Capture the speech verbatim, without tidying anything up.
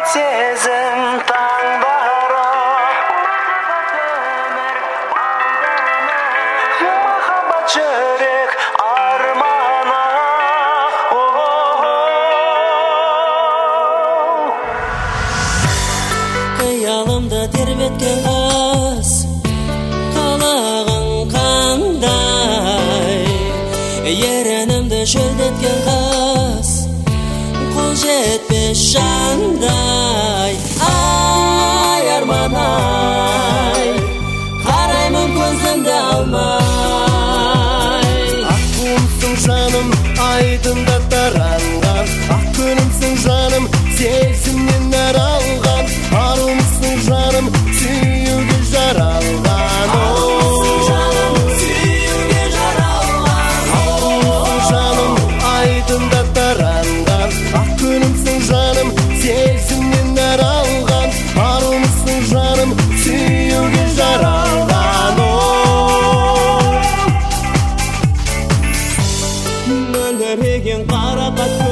сезім таңдары махаббат жүрек арманы қиялымда тербеткен қыз қалағың қандай ерінімді шөлдеткен қыз қол жетпес жандай ай арман ай қараймын көзімді алмай ақ туымсың жаным айдында таранған ақ күнімсің жаным сезімнен аралған арумсың жаным сүюге жаралған арумсың жаным сүюге жаралған арумсың жаным айдында таранған ақ күнімсің жаным сезімнен аралған арумсың жаным сүюге жаралған мөлдіреген қарақат